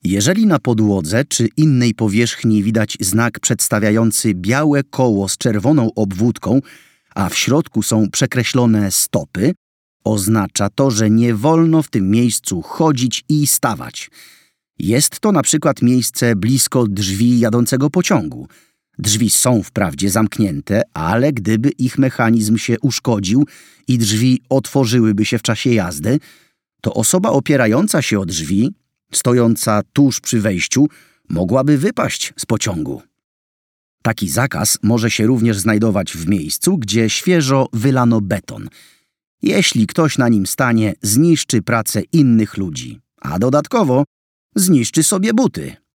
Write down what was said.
Jeżeli na podłodze czy innej powierzchni widać znak przedstawiający białe koło z czerwoną obwódką, a w środku są przekreślone stopy, oznacza to, że nie wolno w tym miejscu chodzić i stawać. Jest to na przykład miejsce blisko drzwi jadącego pociągu. Drzwi są wprawdzie zamknięte, ale gdyby ich mechanizm się uszkodził i drzwi otworzyłyby się w czasie jazdy, to osoba opierająca się o drzwi, stojąca tuż przy wejściu, mogłaby wypaść z pociągu. Taki zakaz może się również znajdować w miejscu, gdzie świeżo wylano beton. Jeśli ktoś na nim stanie, zniszczy pracę innych ludzi, a dodatkowo zniszczy sobie buty.